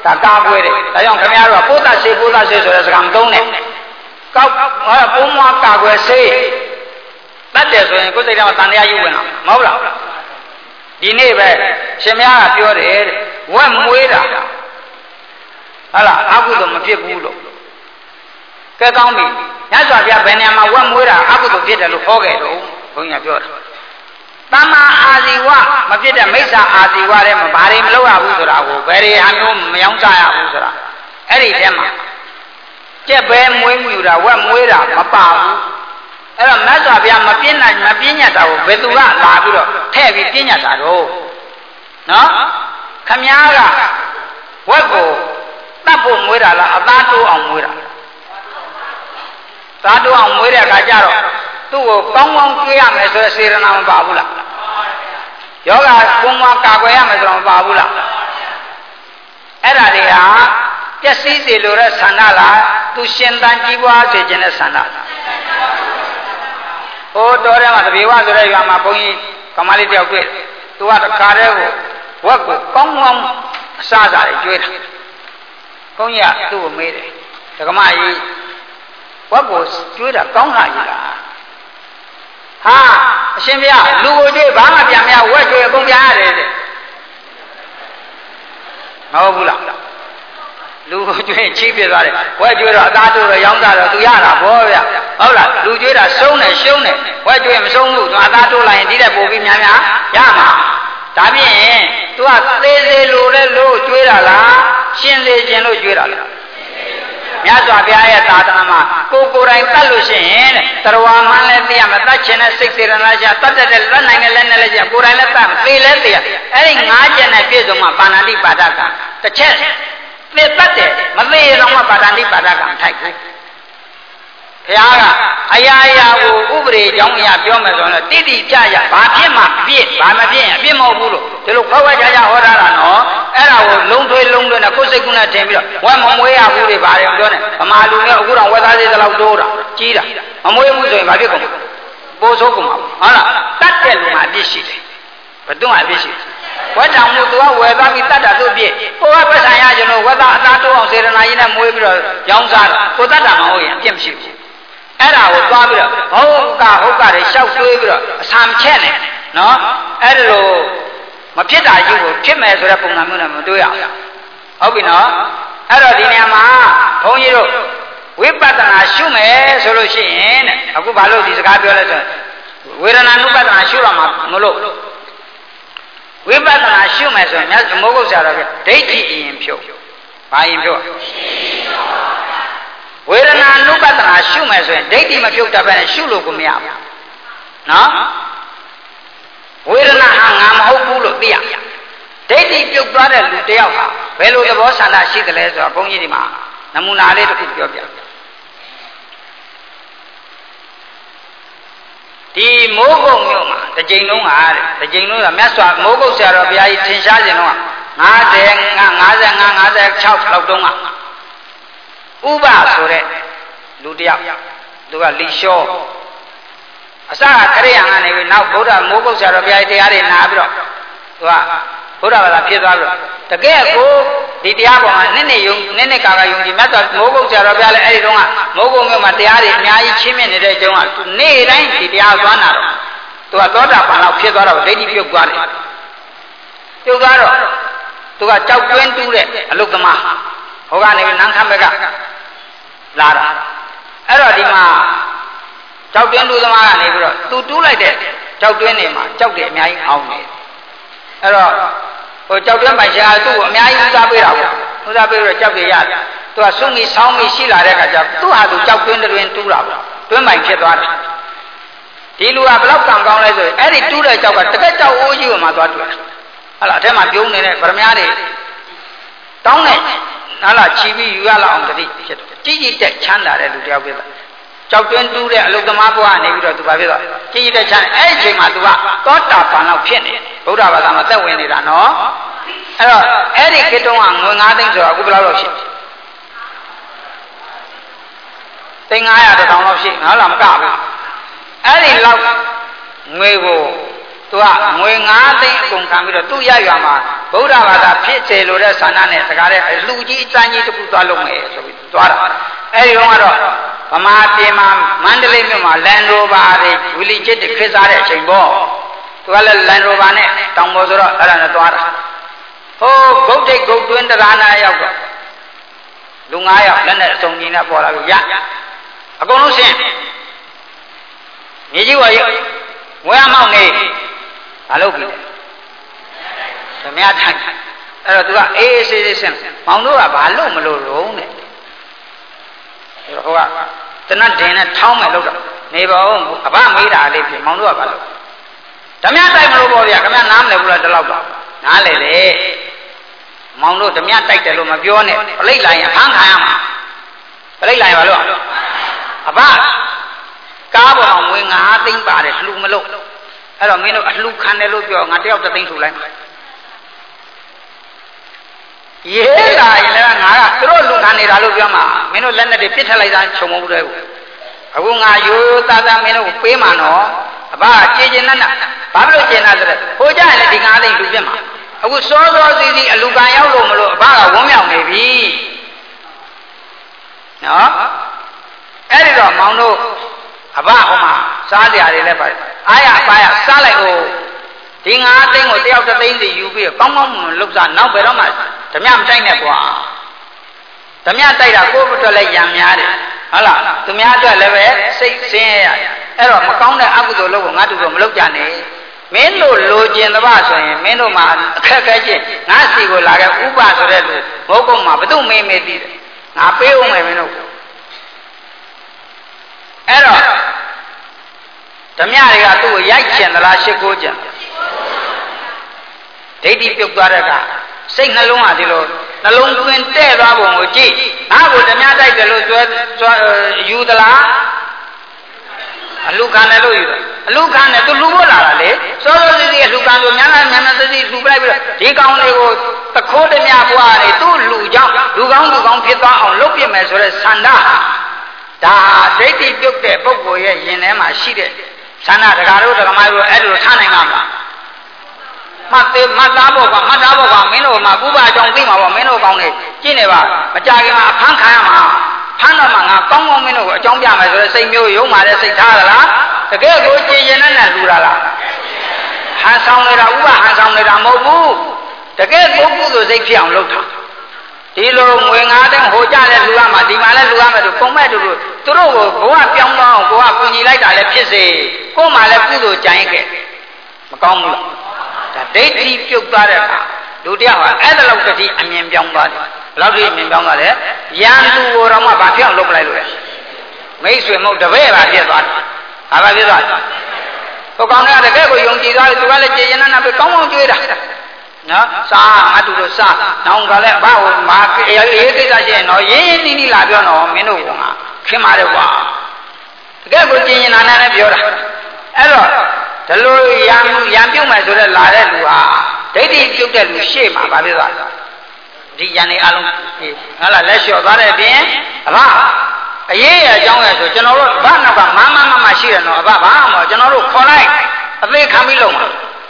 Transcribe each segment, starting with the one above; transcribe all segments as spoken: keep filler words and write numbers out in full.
ဒါကာကွယ်တယ်ဒါကြောင့်ခင်ဗျားတို့ကပိုးသက်ဆေးပိုးသက်ဆေးဆိုတဲ့စကားမသုံးနဲ့ကောက်ပိုးမွားကာကွယ်ဆေးတတ်တယ်ဆိုရင်ကိုယ်စိတ်ထဲမှာတန်တရားယူဝင်လာမဟုတ်လားဒီနေ့ပဲရှင်မကပြောတယ်ဝက်မွေးတာဟုတ်လားအကုသိုလ်မဖြစ်ဘူးလို့ကဲကောင်းပြီညစွာပြဘယ်နေရာမှာဝက်မွေးတာအကုသိုလ်ဖြစ်တယ်လို့ဟောခဲ့တော့ဘုန်းကြီးပြောတာတမ္မာအာဇီဝမဖြစ်တဲ့မိစ္ဆာအာဇီဝတဲ့မှာဘာတွေမလုပ်ရဘူးဆိုတာကိုဘယ်တွေဟာမျိုးမယောင်းစားရဘူးဆိုတာအဲ့ဒီထဲမှာကြက်ပဲမွေးမြူတာဝက်မွေးတာမပါဘူးအဲ့တော့မြတ်စွာဘုရားမပြင်းနိုင်မပြင်းညတ်တာကိုဘယ်သူကလာပြီးတော့ထဲ့ပြီးပြင်းညတ်တာတော့နော်ခမည်းကဝက်ကိုတတ်ဖို့မွေးတာလားအသားတိုးအောင်မွေးတာသားတိုးအောင်မွေးတဲ့အခါကျတော့သူ့ကိုကောင်းကောင်းကျွေးရမယ်ဆိုတဲ့စေရနာမပါဘူးလားယောဂပုံမှန်ကာကွယ်ရမယ်ဆိုတော့မပါဘူးလားအဲ့ဒါတွေဟာပျက်စီးစေလိုတဲ့ဆန္ဒလားသူရှင်သန်ကြီးပွားစေခြင်းတဲ့ဆန္ဒလားဟိုတော်ထဲမှာတပြေဝဆိုတဲ့ရွာမှာဘုန်းကြီးကမလေးတယောက်တွေ့သူကတခါတည်းကိုဝက်ကိုကောင်းကောင်းအစားစားတွေကျွေးတာဘုန်းကြီးကသူ့ကိုမေးတယ်ဒကမကြီးဝက်ကိုကျွေးတာကောင်းတာကြီးလားဟာအရှင်ဘုရားလူကိုကျွေးဘာမှပြန်မရဝက်ကျွေးအကုန်ပြန်ရတယ်တဲ့မဟုတ်ဘူးလားလူကိုကျွေးချိပြသွားတယ်ဝက်ကျွေးတော့အသားတို့တော့ရောင်းတာတော့သူရတာဗောဗျဟုတ်လားလူကျွေးတာစုံးတယ်ရှုံးတယ်ဝက်ကျွေးမစုံးဘူးသူအသားတို့လိုက်ရင်ဒီတဲ့ပို့ပြီးများများရမှာဒါဖြင့် तू ကသေးသေးလိုလဲလို့ကျွေးတာလားရှင်းသေးခြင်းလို့ကျွေးတာလားမြတ်စွာဘုရားရဲ့သာသနာမှာကိုကိုယ်တိုင်တတ်လို့ရှိရင်တဲ့တရဝါမှန်းလည်းသိရမယ်တတ်ခြင်းနဲ့စိတ်စေရနာရှာတတ်တဲ့လက်နိုင်နဲ့လက်နဲ့လည်းရှာကိုယ်တိုင်လည်းတတ်သိလည်းသိရအဲ့ဒီငါးချက်နဲ့ပြည့်စုံမှပါဏာတိပါဒကတစ်ချက်သိတတ်တယ်မသိရတော့မှပါဏာတိပါဒကမထိုက်ဘူးဘုရားကအရာရာကိုဥပဒေကြောင့်အရာပြောမယ်ဆိုတော့တိတိကျကျဘာဖြစ်မှပြည့်ဘာမပြည့်ရင်အပြစ်မဟုတ်ဘူးလို့ဒီလိုခွဲခွဲခြားခြားဟောထားတာနော်အဲ့ဒါကိုလုံးထွေးလုံးထွေးနဲ့ကိုယ်စိတ်ကူးနဲ့ထင်ပြီးတော့ဝက်မမွေးရဘူးတွေဘာတွေပြောနေဗမာလူမျိုးအခုတော့ဝက်သားသေးသလောက်တိုးတာကြီးတာမမွေးဘူးဆိုရင်ဘာဖြစ်ကုန်ပိုးဆိုးကုန်မှာဟုတ်လားတတ်တဲ့လူမှာအပြစ်ရှိတယ်ဘယ်တော့မှအပြစ်ရှိတယ်ဝက်တောင်မှုသူကဝယ်သားပြီးတတ်တာသူ့ပြည့်ကိုကပတ်ဆိုင်ရကျွန်တော်ဝက်သားအသားတိုးအောင်စေရနာကြီးနဲ့မွေးပြီးတော့ရောင်းစားတာကိုတတ်တာမဟုတ်ရင်အပြစ်မရှိဘူးအဲ့ဒါကိုသွားပြီးတော့ဟုတ်ကဟုတ်ကတွေရှောက်တွေးပြီးတော့အဆံချက်နေနော်အဲ့ဒါလိုမဖြစ်တာကြီးကိုဖြစ်မယ်ဆိုတဲ့ပုံစံမျိုးနဲ့မတွေးရအောင်ဟုတ်ပြီနော်အဲ့တော့ဒီနေရာမှာဘုန်းကြီးတို့ဝိပဿနာရှုမယ်ဆိုလို့ရှိရင်တဲ့အခုဘာလို့ဒီစကားပြောလဲဆိုဝေဒနာနုပဿနာရှုရမှာမလို့ဝိပဿနာရှုမယ်ဆိုရင်မြတ်မောဂုတ်ဆရာတော်ကဒိဋ္ဌိအရင်ဖြုတ်ဘာရင်ဖြုတ်ဝေဒနာနုပဿနာရှုမယ်ဆိုရင်ဒိဋ္ဌိမဖြုတ်တတ်ပဲရှုလို့ကိုမရဘူးနော်ဝေဒနာဟာငါမဟုတ်ဘူးလို့သိရဒိဋ္ဌိပြုတ်သွားတဲ့လူတယောက်ဟာဘယ်လိုသဘောဆန္ဒရှိသလဲဆိုတော့ဘုန်းကြီးဒီမှာနမူနာလေးတစ်ခုပြောပြဒီမိုးကုတ်မြို့မှာတစ်ကြိမ်လုံးဟာတဲ့တစ်ကြိမ်လုံးကမြတ်စွာမိုးကုတ်ဆရာတော်ဘုရားကြီးထင်ရှားခြင်းတော့ငါးဆယ် ငါးဆယ်ငါး ငါးဆယ်ခြောက်လောက်တုန်းကဥပဆိုတဲ့လူတယောက်သူကလီလျှောအစကခရိယာကနေပြီးနောက်ဗုဒ္ဓမိုးကုတ်ဆရာတော်ဘုရားတရားတွေနာပြီးတော့သူကဗုဒ္ဓဘာသာဖြစ်သွားပြီးတော့တကယ်ကိုဒီတရားပေါ်မှာနစ်နစ်ယုံနစ်နစ်ကာကယုံကြည်မြတ်စွာမိုးကုတ်ဆရာတော်ဘုရားလည်းအဲ့ဒီတုန်းကမိုးကုတ်မြို့မှာတရားတွေအများကြီးချင်းမြင့်နေတဲ့အကြောင်းကသူနေ့တိုင်းဒီတရားသွားနာတော့သူကသောတာပန်လောက်ဖြစ်သွားတော့ဒိဋ္ဌိပြုတ်သွားတယ်ပြုတ်သွားတော့သူကကြောက်တွင်းတူးတဲ့အလုသမားဟိုကနေနန်းခမ်းဘက်ကလာတာအဲ့တော့ဒီမှာကြောက်တွင်းတူးသမားကနေပြီးတော့သူတူးလိုက်တဲ့ကြောက်တွင်းနေမှာကြောက်တယ်အများကြီးအောင်းနေအဲ့တော့ဟိုကြောက်တွင်းပိုင်ရှင်ကသူ့ကိုအများကြီးဦးစားပေးတာပေါ့ဦးစားပေးပြီးတော့ကြောက်တယ်ရတယ်သူကစွန့်ပြီးဆောင်းပြီးရှိလာတဲ့အခါကျသူ့ဟာသူကြောက်တွင်းတွင်းတူးတာပေါ့တွင်းပိုင်ဖြစ်သွားတယ်ဒီလူကဘယ်တော့ကံကောင်းလဲဆိုရင်အဲ့ဒီတူးတဲ့ကြောက်ကတကက်ကြောက်အိုးကြီးကိုမှသွားတွေ့တယ်ဟာလားအထက်မှာပြုံးနေတဲ့ဗရမများတွေတောင်းတဲ့ဟာလားချီပြီးယူရလောက်အောင်တတိဖြစ်တယ်ကြီးကြီးတက်ချမ်းသာတဲ့လူတယောက်ဖြစ်တာကြောက်တွင်းတူးတဲ့အလုသမားဘဝနေပြီးတော့သူဘာဖြစ်သွားကြီးကြီးတက်ချမ်းအဲ့ဒီအချိန်မှာသူကသောတာပန်လောက်ဖြစ်နေတယ်ဗုဒ္ဓဘာသာမှာသက်ဝင်နေတာနော်အဲ့တော့အဲ့ဒီခေတ္တကငွေငါးသိန်းဆိုတော့အခုဘယ်လောက်လောက်ရှိသိန်းငါးရာတစ်ထောင်လောက်ရှိငါလားမကဘူးအဲ့ဒီလောက်ငွေကိုသူကငွေငါးသိန်းအကုန်ခံပြီးတော့သူ့ရရွာမှာဗုဒ္ဓဘာသာဖြစ်စေလို့တဲ့ဆန္ဒနဲ့တကားတဲ့အလူကြီးအစမ်းကြီးတစ်ခုသွားလုံးမယ်ဆိုပြီးသွားတာအဲဒီတော့ကတော့ဗမာပြည်မှာမန္တလေးမြို့မှာလန်ရိုဘာတွေဝီလီချစ်တွေခစ်စားတဲ့အချိန်ပေါ့သူကလည်းလန်ရိုဘာနဲ့တောင်ပေါ်ဆိုတော့အဲ့ဒါနဲ့သွားတာဟိုးဂုတ်တိတ်ဂုတ်တွင်းတရားနာရောက်တော့လူငါးယောက်လက်နဲ့အစုံကြီးနဲ့ပေါ်လာပြီးရအကုန်လုံးရှင်းမြေကြီးဝါရုပ်ဝဲမောက်နေမလုပ်ပြီဓမြထိုင်အဲ့တော့သူကအေးအေးဆေးဆေးဆင်းမောင်တို့ကဘာလို့မလို့ရုံးတဲ့အဲ့တော့ဟိုကတနတ်ဒင်နဲ့ထောင်းမယ်လို့တော့နေပါဦးအဘမေးတာလေးဖြစ်မောင်တို့ကဘာလို့ဓမြတိုက်မလို့ပေါ့ဗျာခင်ဗျနားမလဲဘူးလားဒီလောက်တော့နားလေလေမောင်တို့ဓမြတိုက်တယ်လို့မပြောနဲ့ပလိတ်လိုက်ရင်ဖမ်းခံရမှာပလိတ်လိုက်ပါလို့အဘကားပေါ်မှာငွေငါးသိန်းပါတယ်လှူမလို့အဲ့တော့မင်းတို့အလှူခံတယ်လို့ပြောငါတယောက်တစ်သိန်းလှူလိုက်ရေးလာရင်လည်းငါကသူတို့လှူခံနေတာလို့ပြောမှာမင်းတို့လက်နဲ့တွေပြစ်ထက်လိုက်တာခြုံမဟုတ်တဲ့ဘူးအခုငါရိုးသားသားမင်းတို့ကိုပေးမှာနော်အဘကြေကျင်နဲ့ဘာဖြစ်လို့ကျင်တာဆိုတော့ဟိုကြရင်လည်းဒီငါးသိန်းလှူပြစ်မှာအခုစောစောစီးစီးအလူခံရောက်လို့မလို့အဘကဝန်းမြောက်နေပြီနော်အဲ့ဒီတော့မောင်တို့အဘဟိုမှာစားကြရတယ်လည်းပါတယ်အားရအပါရစားလိုက်ဦးဒီငါးသိန်းကိုတယောက်တစ်သိန်းစီယူပြီးကောင်းကောင်းလှုပ်စားနောက်ဘယ်တော့မှဓမြမတိုက်နဲ့ကွာဓမြတိုက်တာကိုယ့်အတွက်လည်းရံများတယ်ဟုတ်လားသူများအတွက်လည်းပဲစိတ်ဆင်းရဲရအဲ့တော့မကောင်းတဲ့အကုသိုလ်လုပ်ကိုငါတို့တော့မလုပ်ကြနဲ့မင်းတို့လိုချင်တပါဆိုရင်မင်းတို့မှာအခက်ခဲချင်းငါစီကိုလာခဲ့ဥပဆိုတဲ့လူဘုတ်ကုန်းမှာဘသူမေးမေးသိတယ်ငါပေးဦးမယ်မင်းတို့အဲ့တော့ဓမြတွေကသူ့ကိုရိုက်ချင်သလားရှစ်ခိုးချင်ဒိဋ္ဌိပြုတ်သွားတဲ့ကစိတ်နှလုံးဟာဒီလိုနှလုံးသွင်းတဲ့သွားပုံကိုကြည့်ငါ့ကိုဓမြတိုက်တယ်လို့ကျွဲကျွဲယူသလားအလူခံတယ်လို့ယူတယ်အလူခံတယ်သူလူဖို့လာတာလေစောစောစီးစီးအလူခံလို့ညာနာညာနာစီးစီးလူပလိုက်ပြီးတော့ဒီကောင်လေးကိုတခိုးဓမြဘွားနေသူ့လူကြောင့်လူကောင်းလူကောင်းဖြစ်သွားအောင်လုပ်ပြမယ်ဆိုတဲ့ဆန္ဒဟာဒါဒိဋ္ဌိပြုတ်တဲ့ပုဂ္ဂိုလ်ရဲ့ယင်ထဲမှာရှိတဲ့ဆန္ဒဒကာတို့ဒကာမတို့အဲ့လိုထားနိုင်မှာမလားမှတ်သေးမှတ်သားဖို့ကမှတ်သားဖို့ကမင်းတို့မှာဥပအကြောင်းသိမှာပေါ့မင်းတို့ကောင်းနေကြည့်နေပါမကြခင်မှာအဖမ်းခံရမှာဖမ်းတော့မှငါကောင်းကောင်းမင်းတို့ကိုအကြောင်းပြမယ်ဆိုတဲ့စိတ်မျိုးရုံမာတဲ့စိတ်ထားရလားတကယ်ကိုကြည်ရင်နဲ့လူတာလားဟန်ဆောင်နေတာဥပဟန်ဆောင်နေတာမဟုတ်ဘူးတကယ်ကိုကုသိုလ်စိတ်ဖြစ်အောင်လုပ်တာဒီလိုငွေငါးသိန်းဟိုကြတဲ့လူကမှဒီမှာလဲလူရမယ်ဆိုပုံမဲ့တူတူသူတို့ကိုဘဝပြောင်းသွားအောင်ကိုကကူညီလိုက်တာလည်းဖြစ်စေကို့မှာလည်းကုသိုလ်ကြိုင်ခဲ့မကောင်းဘူးလားဒါဒိဋ္ဌိပြုတ်သွားတဲ့အခါလူတယောက်ဟာအဲ့ဒါလောက်တည်းအမြင်ပြောင်းသွားတယ်ဘယ်လောက်ထိအမြင်ပြောင်းသွားလဲရန်သူကိုတော့မှဘာဖြစ်အောင်လုပ်ပလိုက်လို့လဲမိတ်ဆွေမဟုတ်တပည့်ပါဖြစ်သွားတယ်ဘာပါဖြစ်သွားလဲဟိုကောင်ကတကယ်ကိုယုံကြည်သွားတယ်သူကလည်းကျေရင်နာပဲကောင်းကောင်းကြွေးတာနော်စားအတူတူစားနောင်ကလည်းဘာဟိုမာအေးကိစ္စရှိရင်တော့ရင်းရင်းနှီးနှီးလာပြောတော့မင်းတို့ကခင်ပါတယ်ကွာတကယ်ကိုကျေရင်နာနဲ့ပြောတာအဲ့တော့ဒီလိုရံရံပြုတ်မယ်ဆိုတော့လာတဲ့လူဟာဒိဋ္ဌိပြုတ်တဲ့လူရှေ့မှာဗာဖြစ်သွားဒီရံနေအလုံးဟာလာလက်လျှော့သွားတဲ့အပြင်အဘအရေးရအကြောင်းရဆိုကျွန်တော်တို့ဘာနောက်ကမမမမရှိရတော့အဘဘာမှမကျွန်တော်တို့ခေါ်လိုက်အသေးခံပြီးလုံးပါ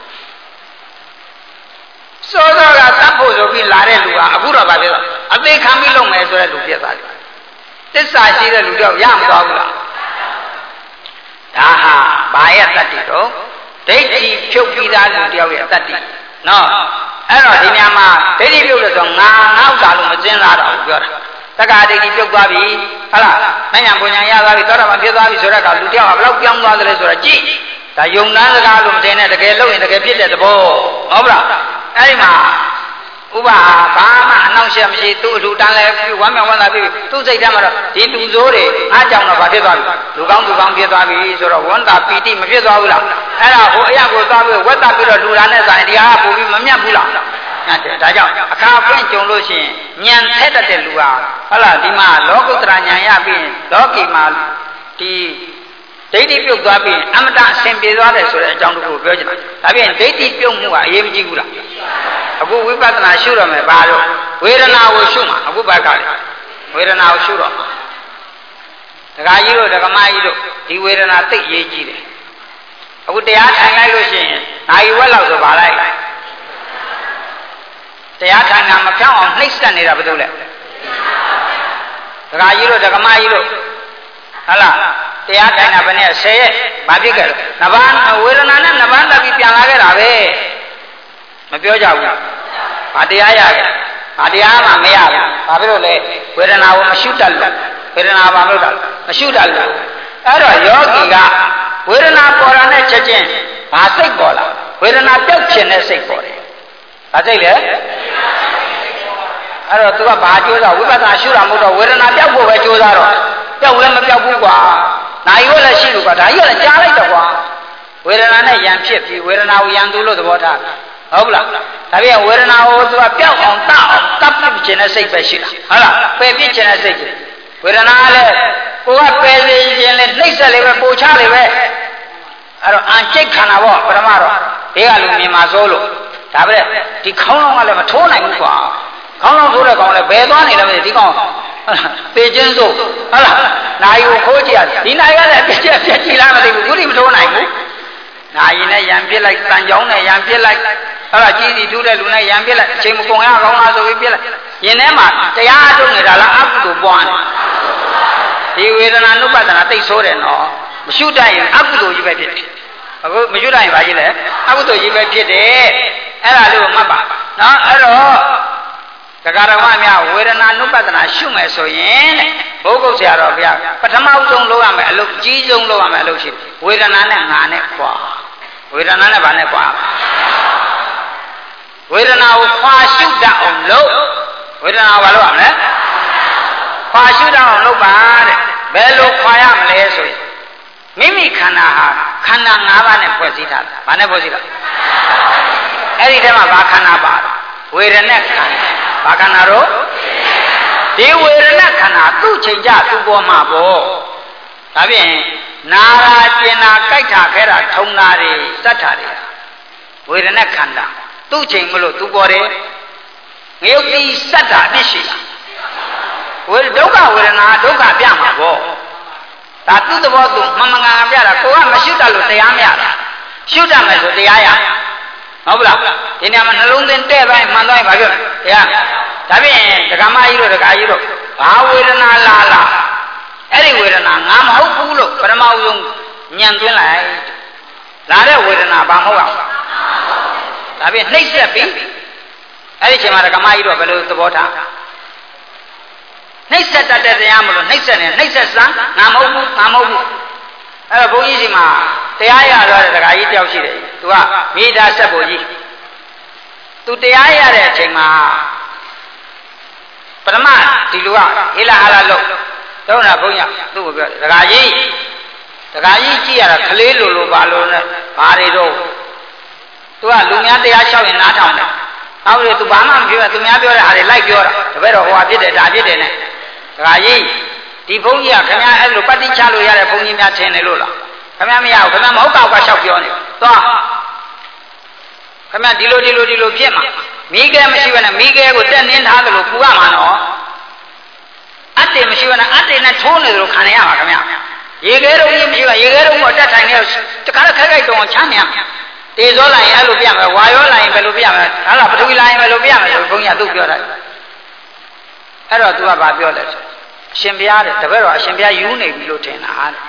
စောစောကတတ်ဖို့ဆိုပြီးလာတဲ့လူကအခုတော့ဗာဖြစ်သွားအသေးခံပြီးလုံးမယ်ဆိုတဲ့လူပြတ်သွားတယ်သစ္စာရှိတဲ့လူတော့ရမသွားဘူးလားဒါဟာဘာရဲ့တတ္တိတော့ဒိဋ္ဌိဖြုတ်ပြီးသားလူတယောက်ရဲ့တတ္တိနော်အဲ့တော့ဒီညမှာဒိဋ္ဌိဖြုတ်လို့ဆိုငါငေါ့တာလို့မစင်လာတော့ဘူးပြောတာတက္ကဒိဋ္ဌိပြုတ်သွားပြီဟုတ်လားမညာပူညာရသွားပြီသောတာပန်ဖြစ်သွားပြီဆိုတော့ကလူတယောက်ကဘယ်လောက်ပြောင်းသွားသလဲဆိုတော့ကြည့်ဒါယုံတန်းစကားလို့မတင်နဲ့တကယ်လို့ရင်တကယ်ဖြစ်တဲ့သဘောဟုတ်လားအဲ့ဒီမှာဥပဟာဘာမှအနှောင့်အယှက်မရှိသူ့အလူတန်းလဲဝမ်းမြောက်ဝမ်းသာပြီသူ့စိတ်ထဲမှာတော့ဒီလူဆိုးတွေအားကြောင့်တော့ဘာဖြစ်သွားပြီလူကောင်းလူကောင်းဖြစ်သွားပြီဆိုတော့ဝမ်းသာပီတိမဖြစ်သွားဘူးလားအဲ့ဒါဟိုအရာကိုသွားပြီးဝက်တာပြီးတော့လူလာနဲ့ဆိုင်ဒီဟာပို့ပြီးမမြတ်ဘူးလားဟုတ်တယ်ဒါကြောင့်အခါဖွင့်ကြုံလို့ရှိရင်ဉာဏ်ထက်တတ်တဲ့လူဟာဟုတ်လားဒီမှာလောကုတ္တရာဉာဏ်ရပြီးလောကီမှာဒီဒိဋ္ဌိပြုတ်သွားပြီးအမတအဆင်ပြေသွားတယ်ဆိုတဲ့အကြောင်းတစ်ခုပြောချင်တာဒါပြင်ဒိဋ္ဌိပြုတ်မှုကအရေးမကြီးဘူးလားအခုဝိပဿနာရှုရမယ်ဘာလို့ဝေဒနာကိုရှုမှာအခုဘက်ကလေဝေဒနာကိုရှုတော့ဒကာကြီးတို့ဒကမကြီးတို့ဒီဝေဒနာသိရေးကြည့်တယ်အခုတရားထိုင်လိုက်လို့ရှိရင်နာယီဝက်လောက်ဆိုပါလိုက်ဟတရားထိုင်တာမဖြောင်းအောင်နှိမ့်ဆက်နေတာဘာလို့လဲဒကာကြီးတို့ဒကမကြီးတို့ဟုတ်လားတရားထိုင်တာဘယ်နဲ့ဆယ်ရက်ဘာဖြစ်ခဲ့လဲနဘာဝေဒနာနဲ့နဘာတက်ပြီးပြန်လာခဲ့တာပဲမပြောကြဘူးဘာတရားရခဲ့ဘာတရားမှမရဘူးဘာဖြစ်လို့လဲဝေဒနာကိုမရှုတတ်လို့ဝေဒနာဘာလို့လဲမရှုတတ်လို့အဲ့တော့ယောဂီကဝေဒနာပေါ်တာနဲ့ချက်ချင်းဘာစိတ်ပေါ်လာဝေဒနာပြောက်ခြင်းနဲ့စိတ်ပေါ်တယ်ဘာစိတ်လဲအဲ့တော့သူကဘာကြိုးစားဝိပဿနာရှုတာမဟုတ်တော့ဝေဒနာပြောက်ဖို့ပဲကြိုးစားတော့ပြောက်လည်းမပြောက်ဘူးကွာနိုင်ရောလည်းရှိလို့ကွာဒါကြီးကလည်းကြားလိုက်တော့ကွာဝေဒနာနဲ့ယံဖြစ်ပြီးဝေဒနာကိုယံသူလို့သဘောထားဟုတ်ပလားဒါပြန်ဝေဒနာကိုသူကပြောက်အောင်တတ်အောင်တတ်ပြခြင်းနဲ့စိတ်ပဲရှိတာဟုတ်လားပယ်ပြခြင်းနဲ့စိတ်ကြီးဝေဒနာလည်းကိုကပယ်စေခြင်းနဲ့နှိမ့်ဆက်လေးပဲပိုချလေးပဲအဲ့တော့အန်ကျိတ်ခန္ဓာပေါ့ပရမတော့ဘေးကလူမြင်မှာစိုးလို့ဒါပဲဒီခေါင်းလုံးကလည်းမထိုးနိုင်ဘူးကွာခေါင်းလုံးထိုးတဲ့ကောင်လည်းဘယ်သွားနေလဲမသိဒီကောင်သေခြင်းစိုးဟုတ်လားနိုင်ကိုခိုးကြည့်ရဒီနိုင်ကလည်းပြည့်ပြည့်ပြည့်ကြည့်လားမသိဘူးခုထိမထိုးနိုင်ဘူးနိုင်နဲ့ရံပြစ်လိုက်တန်ကြောင်းနဲ့ရံပြစ်လိုက်အဲ့ဒါကြီးစီထူးတဲ့လူနဲ့ရံပြစ်လိုက်အချိန်မကုန်ရကောင်းလားဆိုပြီးပြစ်လိုက်ရင်ထဲမှာတရားထုတ်နေတာလားအကုသိုလ်ပွားနေဒီဝေဒနာနုပဒနာသိဆိုးတယ်နော်မရှုတတ်ရင်အကုသိုလ်ကြီးပဲဖြစ်တယ်အခုမရှုတတ်ရင်ဘာကြီးလဲအကုသိုလ်ကြီးပဲဖြစ်တယ်အဲ့ဒါလေးကိုမှတ်ပါနော်အဲ့တော့ဒကာတော်မများဝေဒနာနုပဒနာရှုမယ်ဆိုရင်ဘုဂုတ်ဆရာတော်ဘုရားပထမဆုံးလုပ်ရမယ်အလုပ်အကြီးဆုံးလုပ်ရမယ်အလုပ်ရှိဝေဒနာနဲ့ငါနဲ့ခွာဝေဒနာနဲ့ဘာနဲ့ခွာဝေဒနာကိုခွာရှုတတ်အောင်လုပ်ဝေဒနာကိုဘာလုပ်ရမလဲခွာရှုတတ်အောင်လုပ်ပါတဲ့ဘယ်လိုခွာရမလဲဆိုရင်မိမိခန္ဓာဟာခန္ဓာ၅ပါးနဲ့ဖွဲ့စည်းထားတာဘာနဲ့ဖွဲ့စည်းတာအဲ့ဒီထဲမှာဘာခန္ဓာပါဝေဒနာခန္ဓာဘာခန္ဓာတော့ဒီဝေဒနာခန္ဓာသူ့ချိန်ကြသူ့ပေါ်မှာပေါ့ဒါဖြင့်နာရာကျင်နာကြိုက်တာခဲတာထုံတာတွေစက်တာတွေဝေဒနာခန္ဓာသူ့ချိန်မလို့သူ့ပေါ်တယ်ငရုတ်ပြီးစက်တာအဖြစ်ရှိတာဝေဒုက္ခဝေဒနာဒုက္ခပြမှာပေါ့ဒါသူ့သဘောသူမမငါပြတာကိုကမရှုတတ်လို့တရားမရတာရှုတတ်မယ်ဆိုတရားရဟုတ်ပလားဒီနေရာမှာနှလုံးသွင်းတဲ့ပိုင်းမှန်သွားရင်ဘာပြောတရားဒါဖြင့်ဒကာမကြီးတို့ဒကာကြီးတို့ဘာဝေဒနာလာလာအဲ့ဒီဝေဒနာငါမဟုတ်ဘူးလို့ပရမအောင်ညံသွင်းလိုက်လာတဲ့ဝေဒနာဘာမဟုတ်အောင်ဒါဖြင့်နှိမ့်ဆက်ပြီးအဲ့ဒီချိန်မှာဒကာမကြီးတို့ဘယ်လိုသဘောထားနှိမ့်ဆက်တတ်တဲ့တရားမလို့နှိမ့်ဆက်နေနှိမ့်ဆက်စမ်းငါမဟုတ်ဘူးငါမဟုတ်ဘူးအဲ့တော့ဘုန်းကြီးစီမှာတရားရတော့တဲ့ဒကာကြီးတယောက်ရှိတယ်သူကမိသားဆက်ဖို့ကြီးသူတရားရတဲ့အချိန်မှာပထမဒီလူကဟေလာဟာလာလို့တော့နာဘုန်းကြီးသူ့ကိုပြောဒကာကြီးဒကာကြီးကြည့်ရတာခလေးလိုလိုပါလို့နဲ့ဘာတွေတော့သူကလူများတရားလျှောက်ရင်နားထောင်တယ်ဟုတ်တယ်သူဘာမှမပြောသူများပြောတဲ့ဟာတွေလိုက်ပြောတာတပည့်တော်ဟိုဟာဖြစ်တယ်ဒါဖြစ်တယ်နဲ့ဒကာကြီးဒီဘုန်းကြီးကခင်ဗျားအဲ့လိုပฏิချလို့ရတဲ့ဘုန်းကြီးများထင်တယ်လို့လားခင်ဗျားမရဘူးခင်ဗျားမဟုတ်ကောက်ကလျှောက်ပြောနေသွားခင်ဗျားဒီလိုဒီလိုဒီလိုဖြစ်မှာမိခဲမရှိဘဲနဲ့မိခဲကိုတက်နင်းထားတယ်လို့ပူရမှာနော်အတ္တေမရှိဘဲနဲ့အတ္တေနဲ့ထိုးနေတယ်လို့ခံရမှာခင်ဗျားရေခဲတုံးကြီးမရှိဘဲရေခဲတုံးကိုတက်ထိုင်နေတခါတော့ခက်ခိုက်တုံးချမ်းနေရမှာတေဇောလိုက်ရင်အဲ့လိုပြမယ်ဝါရောလိုက်ရင်ဘယ်လိုပြမလဲဒါလားပထဝီလိုက်ရင်ဘယ်လိုပြမလဲဆိုဘုန်းကြီးကသူ့ပြောတာအဲ့တော့ तू ကဘာပြောလဲဆိုအရှင်ဘုရားတဲ့တပည့်တော်အရှင်ဘုရားယူနေပြီလို့ထင်တာတဲ့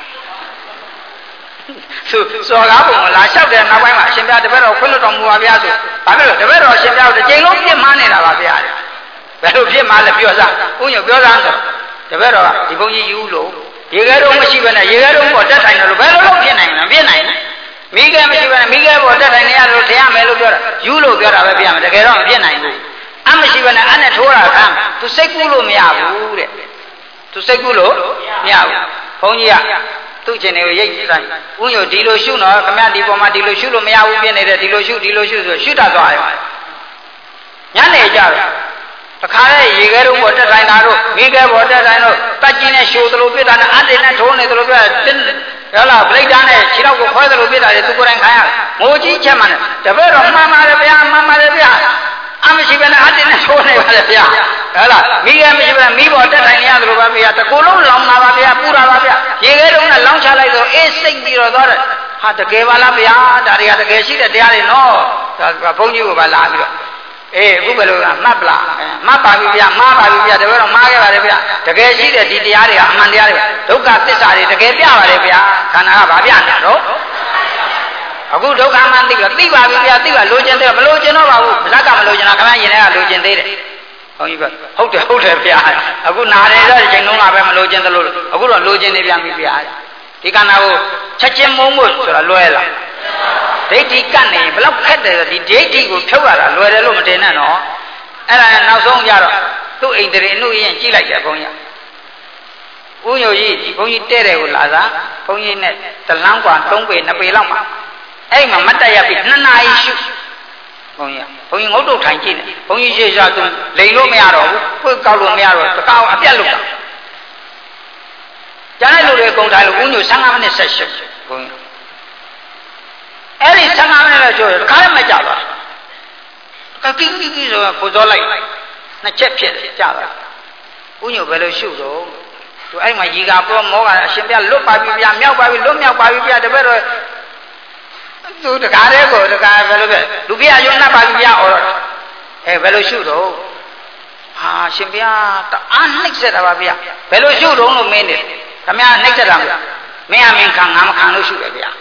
သူစော်ကားပုံကလာလျှောက်တဲ့နောက်ပိုင်းမှာအရှင်ဘုရားတပည့်တော်ခွင့်လွှတ်တော်မူပါဗျာဆိုဘာဖြစ်လို့တပည့်တော်အရှင်ဘုရားတစ်ချိန်လုံးပြစ်မှားနေတာပါဗျာတဲ့ဘယ်လိုပြစ်မှားလဲပြောစားဦးညိုပြောစားဆိုတပည့်တော်ကဒီဘုန်းကြီးယူလို့ရေခဲတုံးမရှိဘဲနဲ့ရေခဲတုံးပေါ်တက်ထိုင်တယ်လို့ဘယ်လိုလုပ်ဖြစ်နိုင်လဲမဖြစ်နိုင်ဘူးမိခဲမရှိဘဲနဲ့မိခဲပေါ်တက်ထိုင်နေရလို့ထင်ရမယ်လို့ပြောတာယူလို့ပြောတာပဲပြရမယ်တကယ်တော့မဖြစ်နိုင်ဘူးအမရှိဘဲနဲ့အနဲ့ထိုးတာခံသူစိတ်ကူးလို့မရဘူးတဲ့သူစိတ်ကူးလို့မရဘူးဘုန်းကြီးကသူ့ကျင်တွေကိုရိတ်ဆိုင်ဥညိုဒီလိုရှုတော့ခမရဒီပေါ်မှာဒီလိုရှုလို့မရဘူးပြနေတယ်ဒီလိုရှုဒီလိုရှုဆိုရှုတတ်သွားတယ်ညနေကြတယ်တခါလေရေခဲတုံးပေါ်တက်ထိုင်တာတို့မိခဲပေါ်တက်ထိုင်တို့တက်ကြီးနဲ့ရှိုးသလိုပြစ်တာနဲ့အတေနဲ့ထိုးနေသလိုပြတင်းရလားဗလိတ်တာနဲ့ခြေထောက်ကိုခွဲသလိုပြစ်တာလေသူကိုယ်တိုင်ခံရငိုကြီးချက်မှနဲ့တပည့်တော်မှန်ပါတယ်ဗျာမှန်ပါတယ်ဗျာအမရှိဘဲနဲ့အတင်းနဲ့ထိုးနေပါလေဗျာဟုတ်လားမိခဲမရှိဘဲမိဘောတက်ထိုင်နေရတယ်လို့ပါဗျာတကူလုံးလောင်လာပါဗျာပူတာပါဗျာရေခဲတုံးနဲ့လောင်ချလိုက်တော့အေးစိတ်ပြီးတော့သွားတယ်ဟာတကယ်ပါလားဗျာဒါတွေကတကယ်ရှိတဲ့တရားတွေနော်ဒါဘုန်းကြီးကပါလာပြီးတော့เอ้กูပဲလို့မှတ်ပလားမှတ်ပါပြီဗျာမှားပါပြီဗျာတကယ်တော့မှားခဲ့ပါတယ်ဗျာတကယ်ရှိတဲ့ဒီတရားတွေကအမှန်တရားတွေဒုက္ခသစ္စာတွေတကယ်ပြပါတယ်ဗျာခန္ဓာကဘာပြနေတော့အခုဒုက္ခမှန်သိတော့သိပါပြီဗျာသိပါလိုချင်တယ်မလိုချင်တော့ပါဘူးဇက်ကမလိုချင်တာခင်ဗျာရင်ထဲကလိုချင်သေးတယ်ဘုန်းကြီးကဟုတ်တယ်ဟုတ်တယ်ဗျာအခုနာတယ်ဆိုချိန်လုံးကပဲမလိုချင်သလိုအခုတော့လိုချင်နေပြန်ပြီဗျာဒီခန္ဓာကိုချက်ချင်းမုန်းဖို့ဆိုတာလွယ်လားဒိဋ္ဌိကတ်နေဘလောက်ခက်တယ်ဆိုဒီဒိဋ္ဌိကိုဖြုတ်ရတာလွယ်တယ်လို့မတင်နဲ့နော်အဲ့ဒါနဲ့နောက်ဆုံးကြတော့သူ့အိမ်တရေနှုတ်ရင်ကြည့်လိုက်တယ်ဘုန်းကြီးဦးညိုကြီးဒီဘုန်းကြီးတဲ့တယ်ကိုလာစားဘုန်းကြီးနဲ့တလန်းกว่าသုံးပေနှစ်ပေလောက်မှာအဲ့မှာမတ်တက်ရပြီနှစ်နာရီရှုဘုန်းကြီးဘုန်းကြီးငုတ်တုတ်ထိုင်ကြည့်နေဘုန်းကြီးရှေ့ရှာသူလိန်လို့မရတော့ဘူးဖွင့်ကောက်လို့မရတော့တကောက်အပြတ်လို့တာကျန်တဲ့လူတွေအကုန်ထိုင်လို့ဦးညိုဆယ်ငါးမိနစ်ဆက်ရှုဘုန်းကြီးအဲ့ဒီဆယ်ငါးမိနစ်လောက်ကျိုးတခါလည်းမကြပါဘူးကိကိကိဆိုပူဇော်လိုက်နှစ်ချက်ဖြစ်တယ်ကြတာဦးညိုဘယ်လိုရှုတော့သူအဲ့မှာရီကပေါ်မောကအရှင်ပြလွတ်ပါပြီဗျာမြောက်ပါပြီလွတ်မြောက်ပါပြီဗျာတပည့်တော့သူတကားတဲ့ကိုတကားဘယ်လိုပဲလူပြရုံနှပ်ပါပြီဗျာဩတော့အဲဘယ်လိုရှုတော့ဟာရှင်ပြတအားနှိပ်ဆက်တာပါဗျာဘယ်လိုရှုတော့လို့မင်းနေခမရနှိပ်ဆက်တာမလားမင်းအမင်းခံငါမခံလို့ရှုတယ်ဗျာ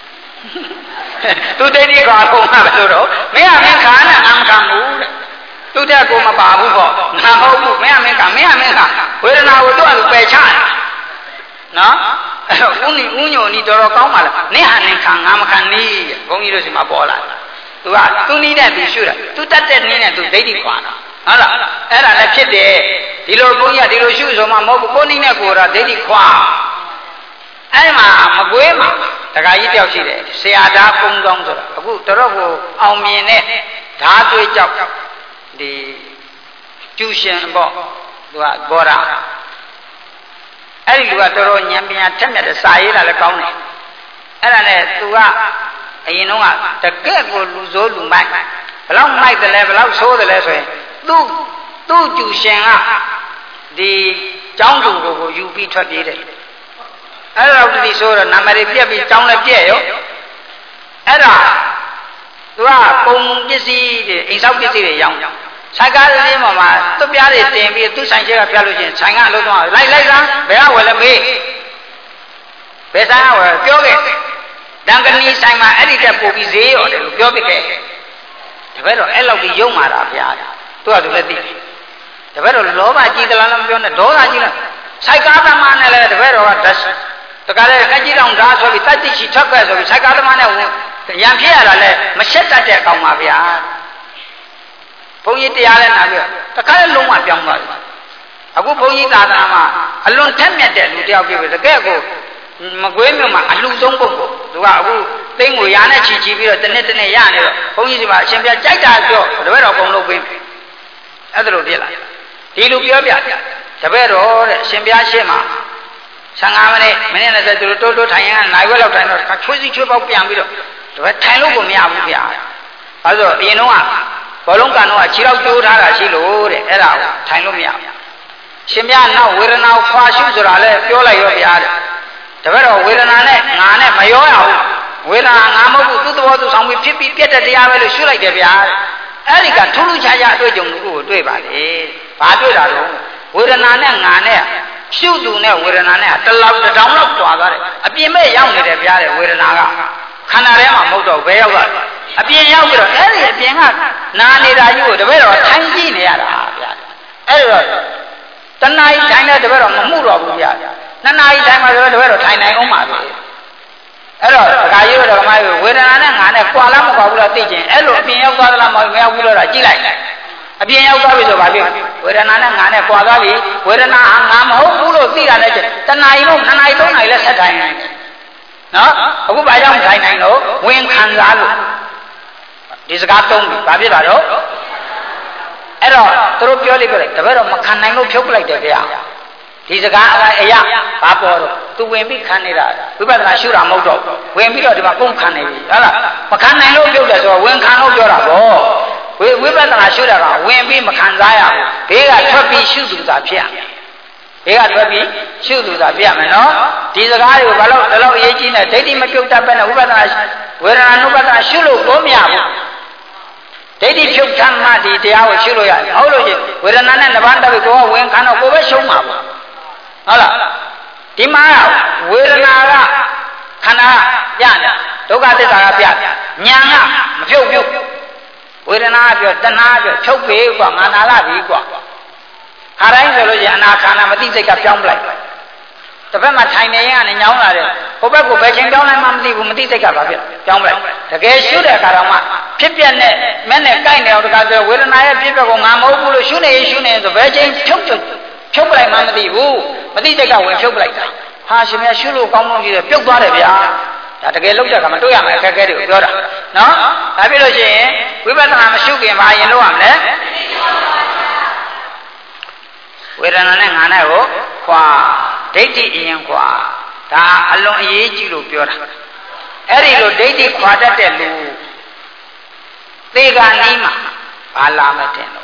သူတိတ်တိကောင်အကုန်မှပဲလို့တော့မင်းအမင်းခံနဲ့ငါမခံဘူးတဲ့သူတဲ့ကိုမပါဘူးပေါ့ငါမဟုတ်ဘူးမင်းအမင်းခံမင်းအမင်းခံဝေဒနာကိုသူ့အလိုပယ်ချတယ်နော်အဲ့တော့ဦးနီဦးညိုနီတော်တော်ကောင်းပါလားနင့်ဟာနင့်ခံငါမခံနီးတဲ့ဘုန်းကြီးတို့စီမှာပေါ်လာတယ်သူကသူနီးတဲ့သူရှုတာသူတတ်တဲ့နည်းနဲ့သူဒိဋ္ဌိခွာတာဟုတ်လားအဲ့ဒါလည်းဖြစ်တယ်ဒီလိုဘုန်းကြီးကဒီလိုရှုဆိုမှမဟုတ်ဘူးကိုနီးနဲ့ကိုယ်တော့ဒိဋ္ဌိခွာအဲ့မှာမကွေးမှာတခါကြီးတယောက်ရှိတယ်ဆရာသားကုန်းကောင်းဆိုတာအခုတော်ကိုအောင်မြင်တဲ့ဓာသွေးကြောက်ဒီကျူရှင်ပေါ့သူကဘောရာအဲ့ဒီလူကတော်တော်ဉာဏ်ပညာထက်မြက်တဲ့စာရေးတာလည်းကောင်းတယ်အဲ့ဒါနဲ့သူကအရင်တော့ကတကယ့်ကိုလူဆိုးလူမိုက်ဘလောက်မိုက်တယ်လဲဘလောက်ဆိုးတယ်လဲဆိုရင်သူ့သူ့ကျူရှင်ကဒီကျောင်းသူကိုယူပြီးထွက်ပြေးတယ်အဲ့ဒါတော့ဒီဆိုတော့နာမည်ပြက်ပြီးကျောင်းလည်းပြက်ရောအဲ့ဒါသူကပုံပစ္စည်းတွေအိမ်ဆောက်ပစ္စည်းတွေရောင်းဆိုင်ကားလေးမှာမှာသူ့ပြားတွေတင်ပြီးသူ့ဆိုင်ချက်ကပြလို့ချင်းဆိုင်ကအလုပ်သွားလိုက်လိုက်စမ်းဘယ်ကဝယ်လဲမေးဘယ်ဆိုင်ကဝယ်ပြောခဲ့တန်ကနီဆိုင်မှာအဲ့ဒီတက်ပို့ပြီးဈေးရောတယ်လို့ပြောပြခဲ့တပည့်တော့အဲ့လောက်ကြီးယုံမာတာဗျာသူကသူလည်းသိတယ်တပည့်တော့လောဘကြီးသလားလည်းမပြောနဲ့ဒေါသကြီးလားဆိုင်ကားသမားနဲ့လည်းတပည့်တော်ကတကယ်လည်းကကြီးတောင်ဓာတ်ဆိုပြီးတတ်သိရှိထွက်ခဲ့ဆိုပြီးဆိုင်ကားသမားနဲ့ရံဖြစ်ရတာလဲမရှက်တတ်တဲ့အကောင်ပါဗျာဘုန်းကြီးတရားလည်းနာပြီးတခါလည်းလုံးဝပြောင်းသွားတယ်အခုဘုန်းကြီးသာသနာမှာအလွန်ထက်မြက်တဲ့လူတယောက်ပြည့်ပြီတကယ်ကိုမကွေးမြို့မှာအလှဆုံးပုဂ္ဂိုလ်သူကအခုသိန်းကိုရာနဲ့ချီချီပြီးတော့တစ်နှစ်တစ်နှစ်ရနေတော့ဘုန်းကြီးစီမှာအရှင်ပြကြိုက်တာပြောတပည့်တော်အကုန်လုံးပေးပြီအဲ့ဒါလိုပြစ်လာဒီလိုပြောပြတပည့်တော်တဲ့အရှင်ပြရှင်းမှာဆယ်ငါးမိနစ်မိနစ်နှစ်ဆယ်သူတို့တိုးတိုးထိုင်ရင်နိုင်ဝက်လောက်ထိုင်တော့ချွေးစီချွေးပေါက်ပြန်ပြီးတော့တပည့်ထိုင်လို့ကိုမရဘူးဗျာအဲဆိုအရင်တော့ဘောလုံးကန်တော့ခြေထောက်ကျိုးထားတာရှိလို့တဲ့အဲ့ဒါကိုထိုင်လို့မရဘူးရှင်ပြနောက်ဝေဒနာကိုခွာရှုဆိုတာလဲပြောလိုက်ရောဗျာတဲ့တပည့်တော်ဝေဒနာနဲ့ငါနဲ့မရောရဘူးဝေဒနာငါမဟုတ်ဘူးသူ့သဘောသူဆောင်ပြီးဖြစ်ပြီးပြတ်တဲ့တရားပဲလို့ရှုလိုက်တယ်ဗျာတဲ့အဲ့ဒီကထူးထူးခြားခြားအတွေ့အကြုံကိုတွေ့ပါလေဘာတွေ့တာတော့ဝေဒနာနဲ့ငါနဲ့ရှုသူနဲ့ဝေဒနာနဲ့တလောက်တတောင်လောက်တွာသွားတယ်အပြင်မဲ့ရောက်နေတယ်ဗျာတဲ့ဝေဒနာကခန္ဓာထဲမှာမဟုတ်တော့ဘယ်ရောက်သွားအပြင်ရောက်ပြီးတော့အဲ့ဒီအပြင်ကနာနေတာကြီးကိုတပည့်တော်ထိုင်ကြည့်နေရတာဗျာအဲ့တော့တဏှာကြီးထိုင်တဲ့တပည့်တော်မမှုတော့ဘူးဗျာနှစ်နာရီထိုင်မှဆိုတော့တပည့်တော်ထိုင်နိုင်အောင်ပါပဲအဲ့တော့ဒကာကြီးတို့ဒကာမကြီးဝေဒနာနဲ့ငါနဲ့ကွာလားမကွာဘူးလားသိချင်းအဲ့လိုအပြင်ရောက်သွားသလားမရောက်ဘူးလို့တော့ကြည့်လိုက်အပြင်ရောက်သွားပြီဆိုပါပြီဝေဒနာနဲ့ငါနဲ့ကွာသွားပြီဝေဒနာဟာငါမဟုတ်ဘူးလို့သိတာနဲ့တဏှာကြီးလုံးနှစ်နာရီသုံးနာရီလည်းဆက်ထိုင်နိုင်တယ်နော်အခုဘာကြောင့်ထိုင်နိုင်တော့ဝင်ခံစားလို့ဒီစကားသုံးပြီဘာဖြစ်တာတော့အဲ့တော့သူတို့ပြောလိမ့်ပြတယ်တပည့်တော်မခံနိုင်လို့ဖြုတ်ပလိုက်တယ်ဗျာဒီစကားအရာဘာပေါ်တော့သူဝင်ပြီးခံနေတာဝိပဿနာရှုတာမဟုတ်တော့ဝင်ပြီးတော့ဒီမှာကုန်ခံနေပြီဟုတ်လားမခံနိုင်လို့ပြုတ်တယ်ဆိုတော့ဝင်ခံလို့ပြောတာပေါ့ဝိဝိပဿနာရှုတာကဝင်ပြီးမခံစားရဘူးဘေးကထွက်ပြီးရှုသူသာဖြစ်ရမယ်ဘေးကထွက်ပြီးရှုသူသာဖြစ်ရမယ်နော်ဒီစကားတွေကိုဘာလို့ဘယ်လောက်အရေးကြီးနေဒိဋ္ဌိမပြုတ်တတ်ပဲနဲ့ဝိပဿနာဝေဒနာနုပဿနာရှုလို့တော့မရဘူးဒိဋ္ဌိဖြုတ်ထမ်းမှဒီတရားကိုရှုလို့ရတယ်ဟုတ်လို့ရှိရင်ဝေဒနာနဲ့နှစ်ပါးတက်ပြီးကိုယ်ကဝင်ခံတော့ကိုယ်ပဲရှုံးမှာပေါ့ဟုတ်လားဒီမှာဝေဒနာကခန္ဓာပြတယ်ဒုက္ခသစ္စာကပြတယ်ဉာဏ်ကမဖြုတ်ပြုတ်ဝေဒနာကပြောတဏှာပြောဖြုတ်ပေကွာငါနာလာပြီကွာခါတိုင်းဆိုလို့ရှိရင်အနာခန္ဓာမသိစိတ်ကပြောင်းပလိုက်တစ်ဖက်မှာထိုင်နေရင်ကနေညောင်းလာတယ်ဟိုဘက်ကိုဘယ်ချိန်ပြောင်းလိုက်မှမသိဘူးမသိစိတ်ကဘာဖြစ်ပြောင်းပလိုက်တကယ်ရှုတဲ့အခါတော့မှဖြစ်ပြနဲ့မဲ့နဲ့ကိုက်နေအောင်တကားဆိုဝေဒနာရဲ့ဖြစ်ပြကိုငါမဟုတ်ဘူးလို့ရှုနေရင်ရှုနေဆိုဘယ်ချိန်ဖြုတ်ဖြုတ်ဖြုတ်ပလိုက်မှမသိဘူးမသိစိတ်ကဝင်ဖြုတ်ပလိုက်တာဟာရှင်မရှုလို့ကောင်းကောင်းကြည့်တယ်ပြုတ်သွားတယ်ဗျာဒါတကယ်လောက်တဲ့အခါမှာတွေ့ရမယ်အခက်အခဲတွေကိုပြောတာနော်ဒါဖြစ်လို့ရှိရင်ဝိပဿနာမရှုခင်ဘာရင်လို့ရမလဲဝေဒနာနဲ့ငါနဲ့ကိုခွာဒိဋ္ဌိအရင်ခွာဒါအလွန်အရေးကြီးလို့ပြောတာအဲ့ဒီလိုဒိဋ္ဌိခွာတတ်တဲ့လူသေကနီးမှာဘာလာမတင်လို့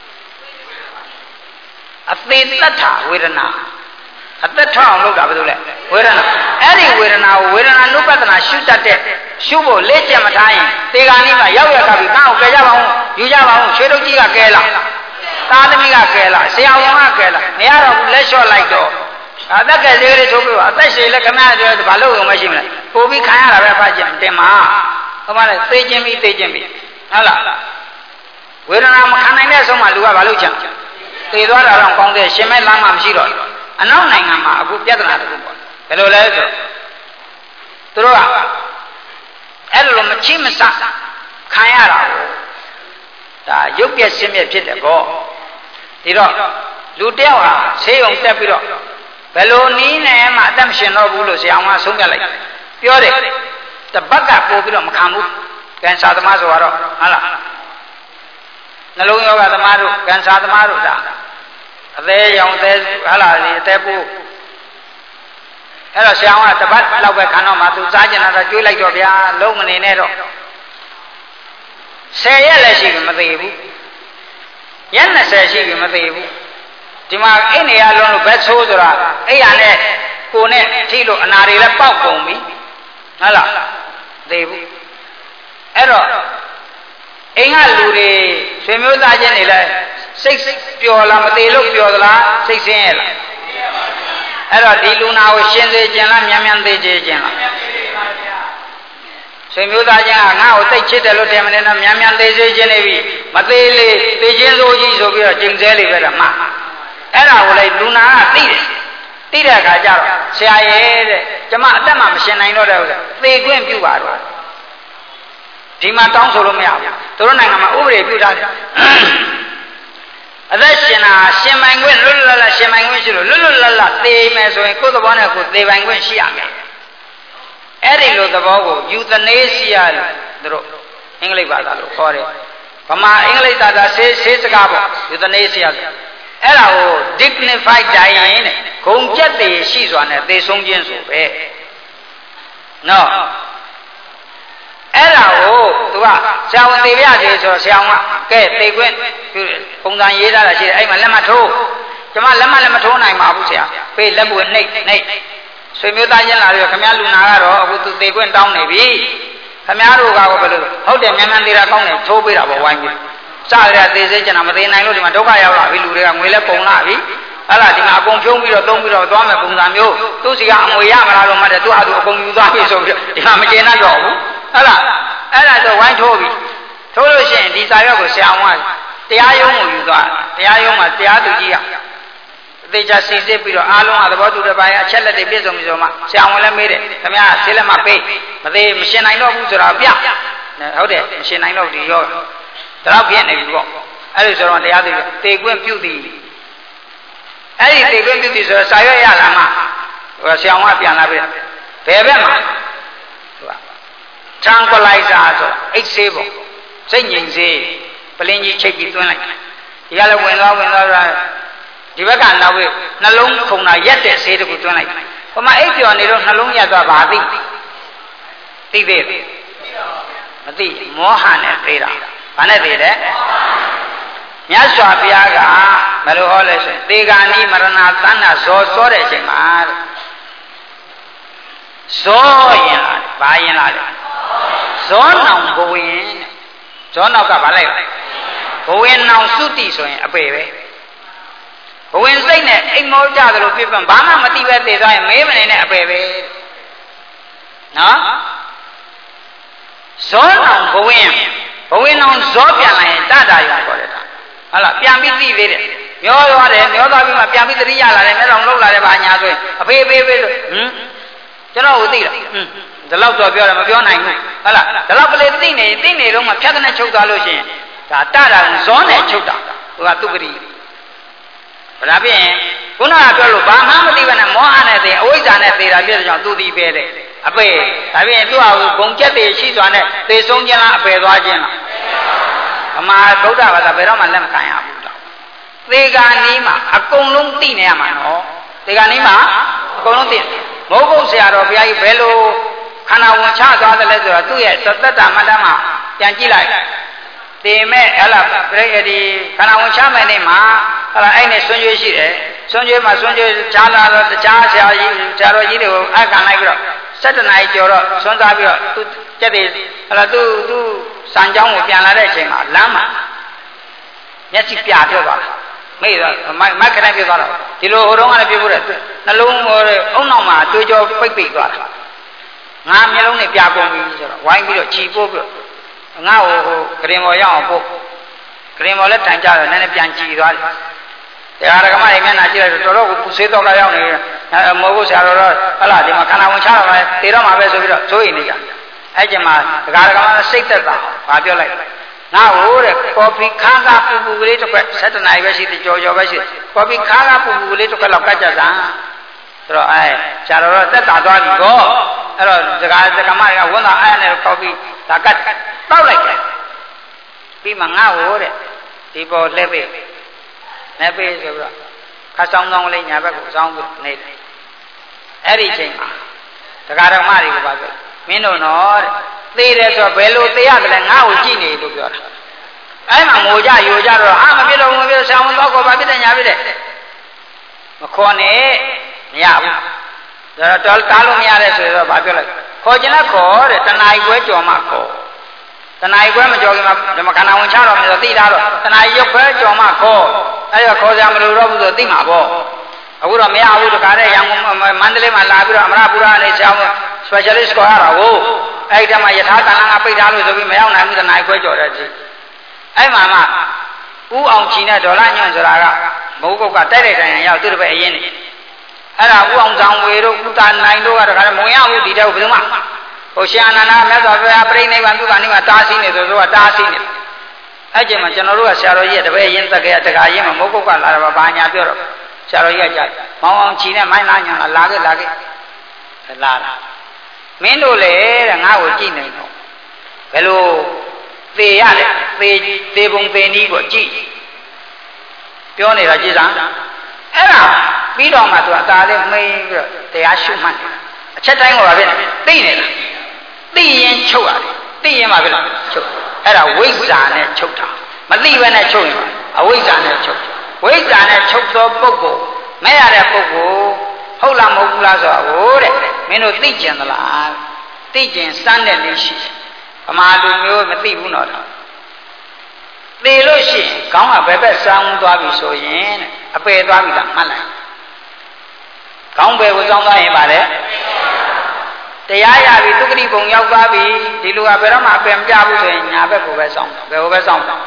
အသေးတတ်တာဝေဒနာအသက်ထောင်လုပ်တာဘာလို့လဲဝေဒနာအဲ့ဒီဝေဒနာကိုဝေဒနာနုပဒနာရှုတတ်တဲ့ရှုဖို့လက်ချက်မထားရင်သေကနီးမှာရောက်ရခါပြီကောင်းအောင်ကဲကြပါဦးယူကြပါဦးရွှေတုပ်ကြီးကကဲလာသားသမီးကကဲလာဆရာဝန်ကကဲလာမရတော့ဘူးလက်လျှော့လိုက်တော့အသက်ကလေးလေးထိုးပြီးတော့အသက်ရှည်လက်ခမရပြောဘာလို့အောင်မရှိမလဲပို့ပြီးခံရတာပဲဖတ်ကြည့်တင်မှာဟောမလဲသိချင်းပြီးသိချင်းပြီးဟုတ်လားဝေဒနာမခံနိုင်တဲ့အဆုံးမှလူကဘာလို့ချင်သေသွားတာတော့ကောင်းတယ်ရှင်မဲ့လမ်းမှမရှိတော့အနောက်နိုင်ငံမှာအခုပြဿနာတစ်ခုပေါ့ဘယ်လိုလဲဆိုသူတို့ကအဲ့လိုမချိမဆခံရတာကိုဒါရုပ်ပြက်ဆင်းပြက်ဖြစ်တယ်ပေါ့ဒီတော့လူတယောက်ဟာဆေးရုံတက်ပြီးတော့ဘယ်လိုနည်းနဲ့မှအသက်မရှင်တော့ဘူးလို့ဆရာကဆုံးဖြတ်လိုက်ပြောတယ်တပတ်ကပို့ပြီးတော့မခံဘူးကင်ဆာသမားဆိုတော့ဟုတ်လားနှလုံးယောဂသမားတို့ကင်ဆာသမားတို့ဒါအသေးရောင်အသေးဟုတ်လားဒီအသေးပို့အဲ့တော့ဆရာကတပတ်လောက်ပဲခံတော့မှသူစားကျင်တာကျွေးလိုက်တော့ဗျာလုံးမနေနဲ့တော့ဆယ်ရက်လည်းရှိပြီမသေးဘူးရက်နှစ်ဆယ်ရှိပြီမသေးဘူးဒီမှာအိနေရလုံးလို့ဘက်ဆိုးဆိုတာအဲ့ရနဲ့ကိုနဲ့ထိလို့အနာတွေလည်းပေါက်ကုန်ပြီဟုတ်လားသေးဘူးအဲ့တော့အိမ်ကလူတွေဆွေမျိုးသားချင်းတွေလည်းစိတ်ပျော်လားမသေးလို့ပျော်သလားစိတ်ဆင်းရဲလားအဲ့တော့ဒီလူနာကိုရှင်းသေးခြင်းလားမြန်မြန်သေးခြင်းလားဆွေမျိုးသားချင်းကငါ့ကိုသိချစ်တယ်လို့ထင်မနေတော့မြန်မြန်သေးစေခြင်းနေပြီမသေးလေသေခြင်းစိုးကြီးဆိုပြီးတော့ကျင်စဲလေးပဲတော့မှအဲ့ဒါကိုလေလူနာကသိတယ်သိတဲ့အခါကျတော့ဆရာရဲ့တဲ့ကျမအသက်မှမရှင်နိုင်တော့တဲ့ဥစ္စာသေခွင့်ပြုပါတော့ဒီမှာတောင်းဆိုလို့မရဘူးသူတို့နိုင်ငံမှာဥပဒေပြုထားတယ်အသက်ရှင်တာရှင်ပိုင်ခွင့်လွတ်လွတ်လပ်လပ်ရှင်ပိုင်ခွင့်ရှိလို့လွတ်လွတ်လပ်လပ်သေမယ်ဆိုရင်ကိုယ်သဘောနဲ့ကိုယ်သေပိုင်ခွင့်ရှိရမယ်အဲ့ဒီလိုသဘောကိုယူသနေစီယာလို့သူတို့အင်္ဂလိပ်ဘာသာလို့ခေါ်တယ်ဗမာအင်္ဂလိပ်သာသာဆေးဆေးစကားပေါ့ယူသနေစီယာအဲ့ဒါကို dignified dying တဲ့ဂုံပြတ်သေးရှိစွာနဲ့သေဆုံးခြင်းဆိုပဲနော်အဲ့ဒါကိုသူကဆရာဝန်သေပြသေးဆိုတော့ဆရာဝန်ကကဲသေခွင့်ပုံစံရေးထားတာရှိတယ်အဲ့မှာလက်မထိုးကျမလက်မလက်မထိုးနိုင်ပါဘူးဆရာဖေးလက်ပွေနှိပ်နှိပ်ဆွေမျိုးသားချင်းလာပြီးတော့ခမည်းလူနာကတော့အခုသူသေခွင့်တောင်းနေပြီခမည်းတို့ကဘယ်လိုဟုတ်တယ်မြန်မြန်သေးတာကောင်းတယ်ထိုးပေးတာပေါ့ဝိုင်းပြီးစရတဲ့သေစေချင်တာမသေးနိုင်လို့ဒီမှာဒုက္ခရောက်လာပြီလူတွေကငွေလဲကုန်လာပြီအဲ့ဒါဒီမှာအကုန်ဖြုံးပြီးတော့သုံးပြီးတော့သွားမယ်ပုံစံမျိုးသူ့စီကအမွေရမလားလို့မှတ်တယ်သူ့ဟာသူအကုန်ယူသွားပြီဆိုပြီးဒီမှာမကျေနပ်တော့ဘူးဟုတ်လားအဲ့ဒါဆိုဝိုင်းထိုးပြီထိုးလို့ရှိရင်ဒီစာရွက်ကိုဆရာဝန်ကတရားရုံးကိုယူသွားတရားရုံးမှာတရားသူကြီးကအသေးချာစီစစ်ပြီးတော့အားလုံးကသဘောတူတဲ့ပိုင်းအချက်လက်တွေပြည့်စုံပြီဆိုမှဆရာဝန်လည်းမေးတယ်ခင်ဗျားဆေးလက်မပေးမသေးမရှင်နိုင်တော့ဘူးဆိုတာပြဟုတ်တယ်မရှင်နိုင်တော့ဒီရောတော့ပြည့်နေပြီပေါ့အဲ့ဒီဆိုတော့တရားသူကြီးသေခွင့်ပြုသည်အဲ့ဒီသေခွင့်ပြုသည်ဆိုတော့စာရွက်ရလာမှဟိုဆရာဝန်ကပြန်လာပြီဘယ်ဘက်မှာထန်ကွလိုက်စာဆိုအိတ်ဆေးပေါ့စိတ်ငြိမ်စေးပလင်းကြီးချိတ်ပြီးသွင်းလိုက်ဒီကလည်းဝင်သွားဝင်သွားဒီဘက်ကနောက်ပြီးနှလုံးခုန်တာရက်တဲ့ဆေးတခုသွင်းလိုက်ဟိုမှာအိတ်ပြော်နေတော့နှလုံးရက်သွားပါသိသိသေးတယ်မသိမောဟနဲ့သေးတာဘာနဲ့သေးတယ်မြတ်စွာဘုရားကမလို့ဟောလဲဆိုရင်သေဂာနိမရဏသန္တာဇောစောတဲ့အချိန်မှာဇောရင်လာဘာရင်လာလဲဇောနောင်ဘဝင်တဲ့ဇောနောက်ကဗာလိုက်ဘဝင်နောင်စုတိဆိုရင်အပေပဲဘဝင်စိတ်နဲ့အိမ်မောကြသလိုဖြစ်ပံဘာမှမသိပဲသိသွားရင်မေးမနေနဲ့အပေပဲနော်ဇောနောင်ဘဝင်ဘဝင်နောင်ဇောပြန်လာရင်တတာရုံခေါ်တယ်ဟုတ်လားပြန်ပြီးသိသေးတယ်မျောသွားတယ်မျောသွားပြီးမှပြန်ပြီးသတိရလာတယ်မျက်လုံးလှုပ်လာတယ်ဘာညာဆိုရင်အဖေဖေဖေလို့ဟမ်ကျွန်တော်ကိုသိလားဟမ်ဒီလောက်တော့ပြောတယ်မပြောနိုင်ဘူးဟုတ်လားဒီလောက်ကလေးသိနေသိနေတော့မှဖြတ်တဲ့ချုပ်သွားလို့ရှိရင်ဒါတတာဇောနဲ့ချုပ်တာဟိုကသူပတိဒါဖြင့်ခုနကပြောလို့ဘာမှမသိဘဲနဲ့မောဟနဲ့သိအဝိဇ္ဇာနဲ့သိတာပြည့်တဲ့ကြောင့်သူသိပဲတဲ့အပေဒါဖြင့်သူ့ဟာဂုံကျက်တွေရှိစွာနဲ့သိဆုံးခြင်းလားအပေသွားခြင်းလားဗမာဗုဒ္ဓဘာသာဘယ်တော့မှလက်မခံရဘူးတော့သေဂာနီးမှာအကုန်လုံးသိနေရမှာနော်သေဂာနီးမှာအကုန်လုံးသိမဟုတ်ဘူးဆရာတော်ဘုရားကြီးဘယ်လိုခန္ဓာဝင်ချသွားတယ်လဲဆိုတော့သူ့ရဲ့သတ္တမတ္တမှာပြန်ကြည့်လိုက်တေမဲ့ဟလာပြည့်ဒီခန္ဓာဝင်ချမဲ့နေမှာဟလာအဲ့နဲ့ဆွံ့ကြွေးရှိတယ်ဆွံ့ကြွေးမှာဆွံ့ကြွေးချားလာတော့တခြားဆရာကြီးဆရာတော်ကြီးတွေကိုအပ်ခံလိုက်ပြီးတော့စက်တနာကြီးကျော်တော့ဆွမ်းစားပြီးတော့သူကျက်တယ်ဟလာသူသူစံကြောင်းကိုပြန်လာတဲ့အချိန်မှာလမ်းမှာမျက်စိပြပြောသွားတာမိတော့မက်ခနဲ့ပြောသွားတော့ဒီလိုဟိုတုန်းကလည်းပြောဖို့တဲ့နှလုံးဟိုအုံနောက်မှာတွေးကြောပိတ်ပိတ်သွားတာငါမျက်လုံးနဲ့ပြကုန်ပြီဆိုတော့ဝိုင်းပြီးတော့ခြီပို့ပြီးငါ့ကိုဟိုဂရင်မော်ရအောင်ပို့ဂရင်မော်လည်းတိုင်ကြတော့နည်းနည်းပြန်ခြီသွားတယ်တရားဓမ္မတွေမျက်နှာကြည့်လိုက်တော့တော်တော်ကိုပူဆေးတော့ကရောက်နေတယ်မောကိုဆရာတော်တော့ဟလာဒီမှာခန္ဓာဝင်ချတော့မယ်တေတော့မှာပဲဆိုပြီးတော့စိုးရိမ်နေကြအဲ့ကျမှတရားဓမ္မစိတ်သက်သာဘာပြောလိုက်ငါ့ဟိုတဲ့ကော်ဖီခါးကပူပူကလေးတစ်ခွက်စက်တနာရီပဲရှိတယ်ကြော်ကြော်ပဲရှိတယ်ကော်ဖီခါးကပူပူကလေးတစ်ခွက်လောက်ကတ်ကြစမ်းဆိုတော့အဲဆရာတော်တော့တက်တာသွားပြီကောအဲ့တော့ဒကာဒကာမတွေကဝန်သားအဲ့နဲ့ကော်ဖီဒါကတ်တောက်လိုက်တယ်ပြီးမှငါ့ဟိုတဲ့ဒီပေါ်လှည့်ပေးလှည့်ပေးဆိုပြီးတော့ခါဆောင်ဆောင်လေးညာဘက်ကိုစောင်းပြီးနေတယ်အဲ့ဒီချိန်မှာဒကာဒကာမတွေကပါဆိုမင်းတို့နော်တဲ့သေတယ်ဆိုတော့ဘယ်လိုသေရတယ်လဲငါ့ကိုကြည့်နေလို့ပြောတာအဲ့မှာငိုကြယိုကြတော့အာမဖြစ်တော့မဖြစ်ဆံဝင်တော့ကောဘာဖြစ်တယ်ညာဖြစ်တယ်မခေါ်နဲ့မရဘူးဒါတော့တားလို့မရတဲ့ဆိုတော့ဘာပြောလိုက်ခေါ်ချင်လဲခေါ်တဲ့တဏှာကြီးကွဲကြော်မှခေါ်တဏှာကြီးကွဲမကြော်ခင်မှာဓမ္မခန္ဓာဝင်ချတော့မယ်ဆိုသိတာတော့တဏှာကြီးရုပ်ခွဲကြော်မှခေါ်အဲ့ဒါခေါ်စရာမလိုတော့ဘူးဆိုသိမှာပေါ့အခုတော့မရဘူးတခါတည်းရန်ကုန်မန္တလေးမှာလာပြီးတော့အမရပူရအနေဆောင်း specialist ခေါ်ရတာကိုအဲ့ဒီမှာယထာတန်လန်းကပိတ်ထားလို့ဆိုပြီးမရောက်နိုင်ဘူးတနားခွဲကြော်တဲ့ကြီးအဲ့မှာမှဦးအောင်ချီနဲ့ဒေါ်လာညွန့်ဆိုတာကမဟုတ်ကုတ်ကတိုက်တိုက်တိုင်တိုင်ရောက်သူတို့ပဲအရင်နေအဲ့ဒါဦးအောင်ဆောင်ဝေတို့ဥတာနိုင်တို့ကတခါတည်းမဝင်ရဘူးဒီတဲ့ဘယ်သူမှဟိုရှင်အနန္ဒမြတ်စွာဘုရားပြိဋိဘံသူကနေမှတားဆီးနေဆိုတော့တားဆီးနေအဲ့ကျမှကျွန်တော်တို့ကဆရာတော်ကြီးရဲ့တပည့်ရင်တက်ခဲ့တခါရင်မဟုတ်ကုတ်ကလာတာဘာညာပြောတော့ဆရာတော်ကြီးကကြာမောင်အောင်ချီနဲ့မိုင်းလာညာလာခဲ့လာခဲ့လာလာမင်းတို့လေတဲ့ငါ့ကိုကြည့်နေတော့ဘယ်လိုသေရလဲသေသေပုံသေနည်းကိုကြည့်ပြောနေတာကြည့်စမ်းအဲ့ဒါပြီးတော့မှသူအသာလေးမှိန်းပြီးတော့တရားရှုမှတ်တယ်အချက်တိုင်းကဘာဖြစ်လဲသိနေလားသိရင်ချုပ်ရတယ်သိရင်မှဖြစ်လားချုပ်အဲ့ဒါဝိဇ္ဇာနဲ့ချုပ်တာမသိဘဲနဲ့ချုပ်ရင်အဝိဇ္ဇာနဲ့ချုပ်ဝိဇ္ဇာနဲ့ချုပ်သောပုဂ္ဂိုလ်မဲ့ရတဲ့ပုဂ္ဂိုလ်ဟုတ်လားမဟုတ်ဘူးလားဆိုတာဟိုတဲ့မင်းတို့သိကျင်သလားသိကျင်စမ်းတဲ့လေးရှိတယ်ဗမာလူမျိုးမသိဘူးတော့သိလို့ရှိရင်ခေါင်းကဘယ်ဘက်စောင်းသွားပြီဆိုရင်အပယ်သွားပြီလားမှတ်လိုက်ခေါင်းဘယ်ကိုစောင်းသွားရင်ပါလေတရားရပြီသုခတိဘုံရောက်သွားပြီဒီလူကဘယ်တော့မှအပယ်မကြဘူးဆိုရင်ညာဘက်ကိုပဲစောင်းဘယ်ကိုပဲစောင်းဘုန်း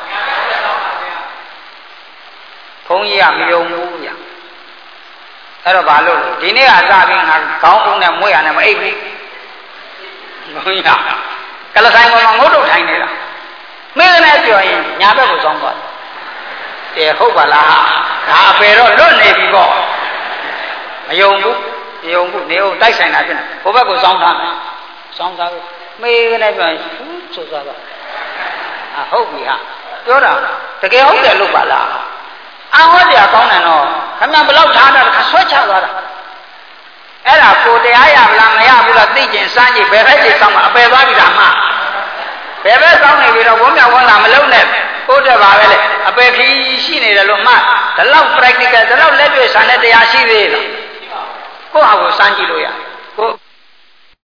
ကြီးကမယုံဘူးညာအဲ့တော့ဘာလို့လဲဒီနေ့ကစပြီးငါခေါင်းအောင်နဲ့မွေးရနဲ့မအိပ်ဘူးဘုန်းကြီးကကလဆိုင်ပေါ်မှာငုတ်တုတ်ထိုင်နေတာမင်းလည်းပြောရင်ညာဘက်ကိုစောင်းသွားတယ်ဟုတ်ပါလားဒါအပေတော့လွတ်နေပြီပေါ့မယုံဘူးမယုံဘူးနေအောင်တိုက်ဆိုင်တာဖြစ်နေဟိုဘက်ကိုစောင်းထားမယ်စောင်းထားမေးလည်းပြောရင်ဟူးဆိုသွားတော့အဟုတ်ပြီဟာပြောတာတကယ်ဟုတ်တယ်လို့ပါလားအဟောတရားကောင်းတယ်နော်ခင်ဗျဘလောက်ထားတာခဆွဲချသွားတာအဲ့ဒါကိုတရားရဗလားမရဘူးလားသိကျင်စမ်းကြည့်ဘယ်ဘက်ကြီးကောင်းမှာအပယ်သွားပြီလားမှဘယ်ဘက်ကောင်းနေပြီတော့ဘုံမြောက်ဝန်းလာမလုံးနဲ့ဟုတ်တယ်ပါပဲလေအပယ်ခီးရှိနေတယ်လို့မှဒီလောက် practical ဒီလောက်လက်တွေ့ဆန်တဲ့တရားရှိသေးလားကိုယ့်ဟာကိုစမ်းကြည့်လို့ရကို